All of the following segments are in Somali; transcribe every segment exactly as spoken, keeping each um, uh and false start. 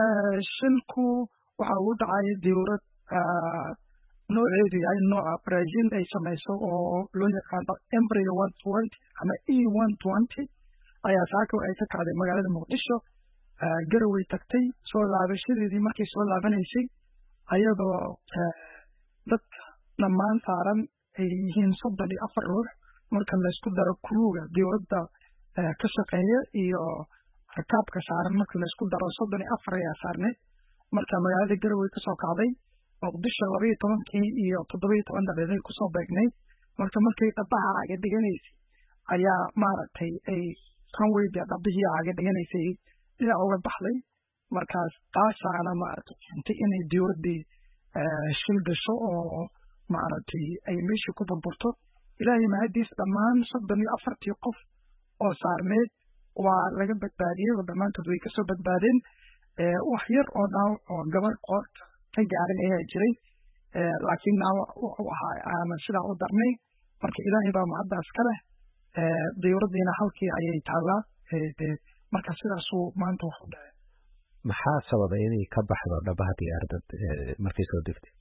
shilku waxa uu dhacay dawlad nooceedu yahay nooca Brazil ay samayso oo loo yaqaano Embraer one twenty ama E one twenty ayaa saako ay ka kacday magaalada Muqdisho garaway tagtay soo laabashadeedii markay soo laabanaysay ayadoo dadka dhammaan saaran ay yihiin soddon iyo afar ruux marka la isku daro kuruga dawladda ka shaqeeya iyo rakaabka saaran marka la isku daro soddon iyo afar ayaa saarnay marka magaalada garaway ka soo kacday Muqdisho laba iyo tobankii iyo toddoba iyo toban daqiiqo ku soo beegnay marka markay dhabaha aga dhiganaysay ayaa maaragtay ay runwayga dhabihii aga dhiganaysay ila uga baxday markaas taasaana maaragtay intay inay dawladdii shil gasho oo maaragtay ay meeshii ku burburto ilaahay mahadiis dhammaan soddon iyo afartii qof oo saarneed waa laga badbaadiyey oo dhammaantood way kasoo badbaadeen wax yar oo dhaawac oo gabar qoorta ka gaarin ayaa jiray laakiin dhaawac wuxuu ahaa aanan sidaa u darnay marka ilaahay baa mahaddaas ka leh dawladdiina halkii ayay taallaa marka sidaasuu maanta wax u dhacay maxaa sababay inay ka baxdo dhabaha diyaaradda markay soo degtay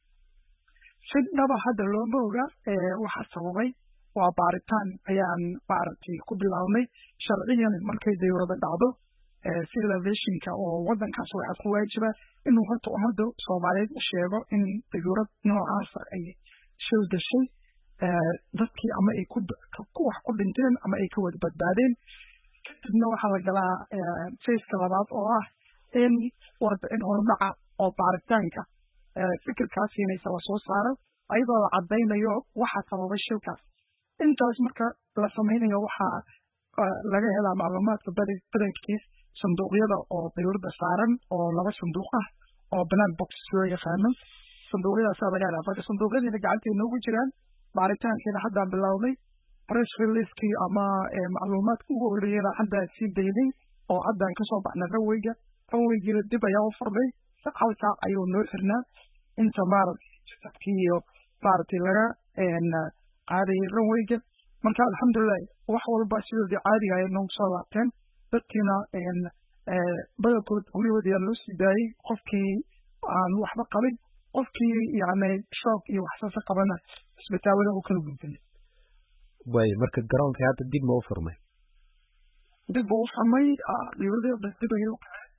si dhaba hadda looma oga waxa sababay waa baaritaan ayaan maaragtay ku bilaabnay sharciyan markay dawladda dhacdo sida aviationka oo waddankaas waxaa ku waajiba inuu horta ummadda Soomaaliyeed sheego in dawlad noocaas ay shil gashay dadkii ama ay ku wax ku dhinteen ama ay ka wada badbaadeen kadibna waxaa la galaa fayska labaad oo ah in warbixin horudhaca oo baaritaanka fikirkaas inaysa la soo saaro ayadoo la caddaynayo waxa sababay shilkaas intaas marka la samaynayo waxaa laga helaa macluumaadka badankiis sanduuqyada oo dawladda saaran oo laba sanduuq ah oo banaan box loo yaqaano sanduuqyadaasaa laga helaa marka sanduuqyadiina gacantay noogu jiraan baaritaankiina haddaan bilownay press releasekii ama macluumaadka ugu horreeyana haddaan sii daynay oo haddaan kasoo baxnay ranwayga ranwaygiina dib ayaa u furnay hal saac ayuu noo xirnaa inta maaragtay iyo maaragtay laga qaadayay ranwayga marka alxamdulilah wax walba sidoodii caadiga ay noogu soo laabteen dadkiina badankood guryahood ayaa loo sii daayey qofkii aan waxba qabin qofkii yani shoog iyo waxsaasa qabana isbitaalada u kala gudbinay way marka garoonkii hadda dib ma u furmay dib u furmay dawladda dib ayuu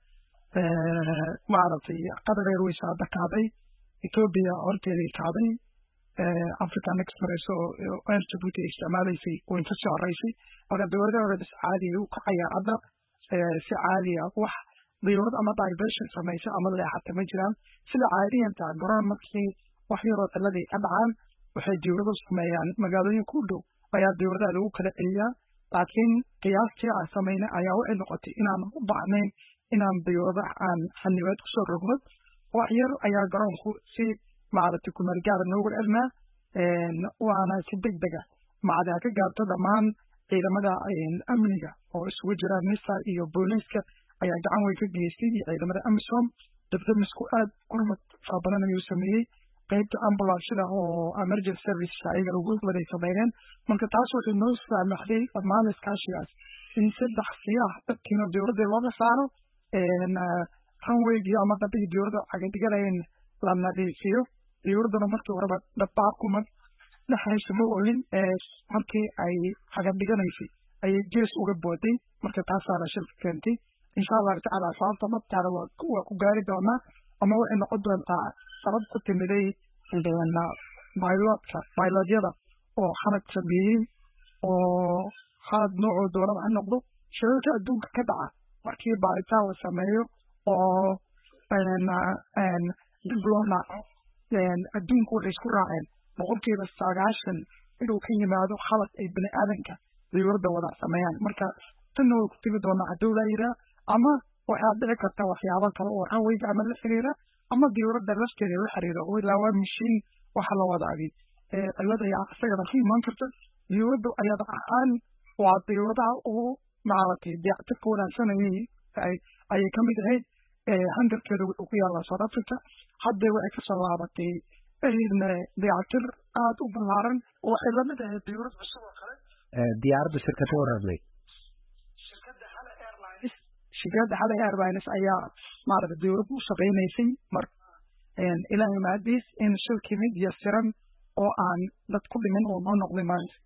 maaragtay qatar airways hadda kacday Ethiopia horteedii kacday African Express oo air Djibouti isticmaalaysay oo inta soo horeysay marka dawladda bis caadi u kacaya hadda si caadi ah wax dawlad ama diversion samaysa ama leexata ma jiraan sida caadiyanta garoon markii wax yaroo taladii ka dhacaan waxay dawladdu sameeyaan magaalooyin ku dhow ayaa dawladda lagu kala celiyaa laakiin qiyaastii aan sameynay ayaa waxay noqotay inaan u baahnayn inaan dawladda aan xanibaad ku soo rogno wax yar ayaa garoonku si maaragtay ku margaada noogu celnaa waana si degdega macdaa ka gaarto dhammaan ciidamada amniga oo isugu jira nisa iyo booliiska ayaa gacan weyn ka geystay ciidamada amisom dabdamisku aad gurmad fara badan ayuu sameeyey qaybta ambulansida oo emergency service ayaga ugu waday sameeyeen marka taas waxay noo saamaxday dhammaan iskaashigaas in saddex siyaah dadkiina dawladda looga saaro runwaygii ama dabihii dawladda cagadigalayeen la nadiifiyo dawladdana markii horeba dhabaaquma dhexaysa ma olin markii ay cagadiganaysa ayay gees uga booday marka taasaana shilka keentay insha allahu tacaala sababta markaada waa ku gaari doonaa ama waxay noqon doontaa sabab ku timiday bilotka bilotyada oo xanad sameeyey oo khalad noocoo doonaba ha noqdo shilalka adduunka ka dhaca markii baaritaan la sameeyo oo dib loo naaco adduunku waxay isku raaceen boqolkiiba sagaashan inuu ka yimaado khalad ay bini aadanka dawladda wada sameeyaan marka tanna way ku timi doonaa hadduu la yiraa ama waxaa dhici karta waxyaabo kale oo ranwayga ama la xiriira ama dawladda lafteeda la xiriira oo ilaa waa mishiin waxa la wadaagay cilada ayaa isagana ka imaan karta dawladda ayada ahaan waa dawladaha ugu maaragtay dayactirka wanaagsanayay ayay ka mid ahayd hangarkeeda wuxuu ku yaalaa South Africa hadda waxay ka soo laabatay dayactir aad u ballaaran oo waxay la mid ahayd dawlad cusub oo kale diyaaradda shirkadda wararnay shirkadda Hala Airlines shirkadda Hala Airlines ayaa maaragtay dowladda u shaqaynaysay mar ilaahay mahadiis in shilkii mid yasiran oo aan dad ku dhimin oo noo noqday maanta